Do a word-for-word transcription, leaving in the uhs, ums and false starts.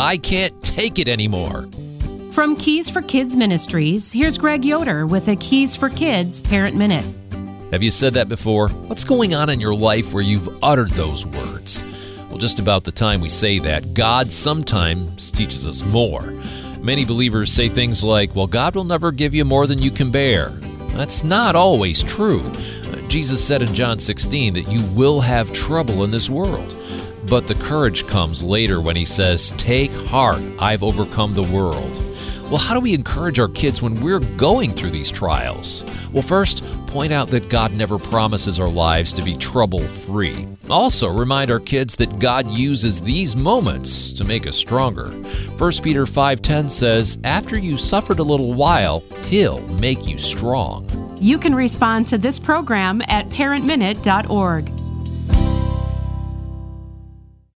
I can't take it anymore. From Keys for Kids Ministries, here's Greg Yoder with a Keys for Kids Parent Minute. Have you said that before? What's going on in your life where you've uttered those words? Well, just about the time we say that, God sometimes teaches us more. Many believers say things like, well, God will never give you more than you can bear. That's not always true. Jesus said in John sixteen that you will have trouble in this world. But the courage comes later when he says, take heart, I've overcome the world. Well, how do we encourage our kids when we're going through these trials? Well, first, point out that God never promises our lives to be trouble-free. Also, remind our kids that God uses these moments to make us stronger. First Peter five ten says, after you suffered a little while, He'll make you strong. You can respond to this program at parent minute dot org.